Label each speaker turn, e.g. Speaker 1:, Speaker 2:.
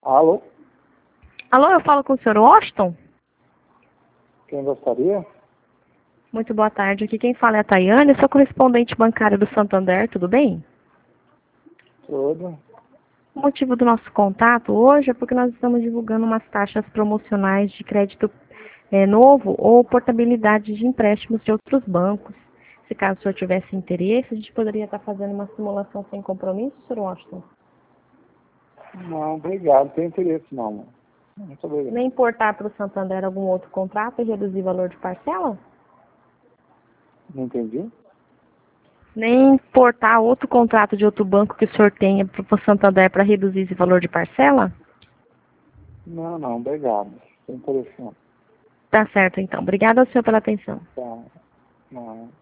Speaker 1: Alô?
Speaker 2: Alô, eu falo com o senhor Washington?
Speaker 1: Quem gostaria?
Speaker 2: Muito boa tarde. Aqui quem fala é a Tayane, sou correspondente bancária do Santander, tudo bem?
Speaker 1: Tudo.
Speaker 2: O motivo do nosso contato hoje é porque nós estamos divulgando umas taxas promocionais de crédito novo ou portabilidade de empréstimos de outros bancos. Se caso o senhor tivesse interesse, a gente poderia estar fazendo uma simulação sem compromisso, senhor Washington?
Speaker 1: Não, obrigado. Não tem interesse não, mano. Muito obrigado.
Speaker 2: Nem importar para o Santander algum outro contrato e reduzir o valor de parcela?
Speaker 1: Não entendi?
Speaker 2: Nem importar outro contrato de outro banco que o senhor tenha para o Santander para reduzir esse valor de parcela?
Speaker 1: Não, obrigado. Não tem interesse não.
Speaker 2: Tá certo, então. Obrigada ao senhor pela atenção.
Speaker 1: Tá. Não.